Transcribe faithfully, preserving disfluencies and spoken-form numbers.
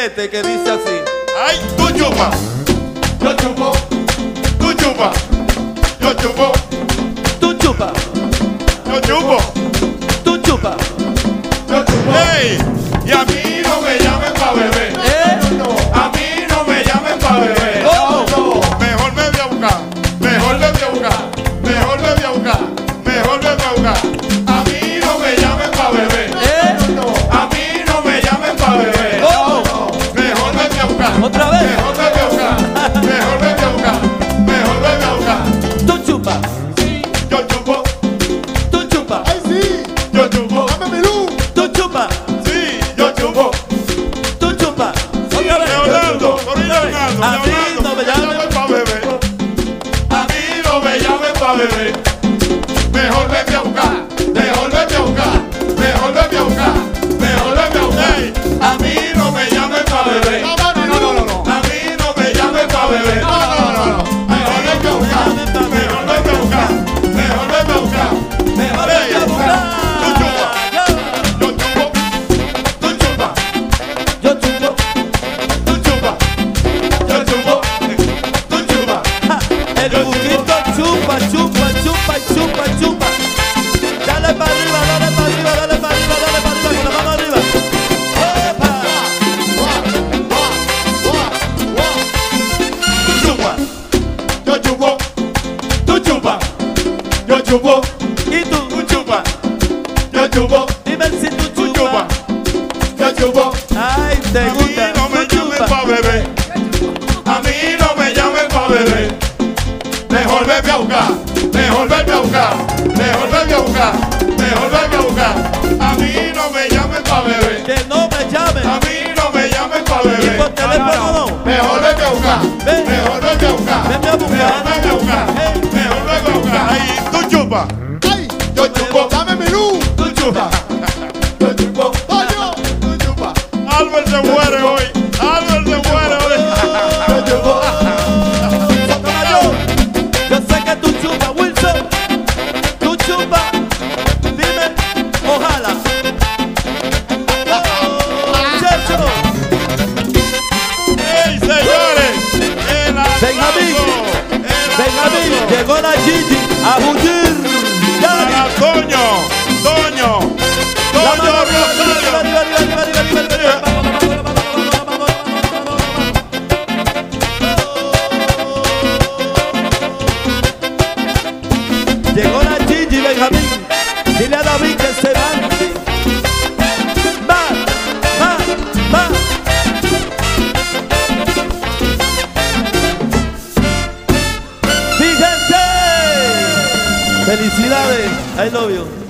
este que dice así. Ay, tú chupa, yo chupo, tú chupa, yo chupo, Tú chupa, yo chupo, tú chupa. yo chupo. Hey, y a mí no me llamen pa' beber. ¿Eh? A mí no me llamen pa' beber. ¿Cómo? Mejor me voy a buscar, mejor me voy a buscar, mejor me voy a buscar, mejor me voy a buscar. A mí no me llamen pa' beber. ¿Eh? A mí no me llamen pa' beber. ¿Cómo? Mejor me voy a buscar. ¿Otra vez? Mejor me voy a buscar. Mejor me voy a buscar. Mejor me voy a buscar. Tú chupa, Yo chupo, tú chupa, ¡Ay, sí! yo chupo, ¡Dame mi luz! tú chupa, sí, yo chupo. tú chupa. Otra vez. Leonardo, por ahí Leonardo, A mí Leonardo, no me llamen pa' beber. A mí no me llamen pa' beber. Mejor me voy a buscar. Mejor me voy a buscar. Mejor me voy a buscar. Mejor me voy a buscar. A mí no me llamen pa' beber. ¡No, no, no, no, no! A mí no me llamen pa' beber. No, no, no, no, no. Mejor me voy a buscar. Mejor me voy a buscar. Mejor me voy a buscar. Mejor me voy a buscar. Tú chupa. Yo chupo. Tú chupa. Yo chupo. Tú chupa. Yo chupo. Tú chupa. Ja, el buquito chupa, chupa, chupa, chupa, chupa. Dale para arriba, dale para arriba, dale para arriba, dale para arriba, con la mano arriba. ¡Epa! Tú chupa. Yo chupo. Tú chupa. Yo chupo. Y tú, Tú chupa. Yo chupo. dime si tú Tú chupas. chupa. Yo chupo. Ay, te A mí gusta. no me Tú llamen chupas. pa' beber. A mí no me llamen pa' beber. Mejor vete a buscar. Mejor vete a buscar. Mejor vete a buscar. Mejor vete a buscar. A mí no me llamen pa' beber. Que no me llamen. A mí no me llamen pa' Y beber. por teléfono no. Mejor vete a buscar. Ven. Mejor vete a buscar. Vete a buscar. Mejor vete a buscar. Hey. Mejor vete a buscar. Ahí, tú chupa. ¡Ay! Yo chupo. ¡Dame mi luz! Tú chupa. Yo chupo. ¡Coño! Tú chupa. Albert se muere hoy. Albert se muere hoy. Yo chupo. Sotomayor, yo sé que tú chupas, Wilson. Tú chupas. Dime, ojalá. Muchacho, ¡Ey, señores! El Benjamín. aplauso, el Benjamín, aplauso llegó la Gigi a bullir. Dale. para Toño, Toño, La Toño mano arriba, arriba, Rosario. arriba, arriba, arriba, arriba, arriba, arriba, arriba. Vamos, vamos, vamos, vamos, vamos, vamos. Llegó la Gigi, Benjamín. Dile a David que se lance. Va, va, va. Mi gente, felicidades. I love you.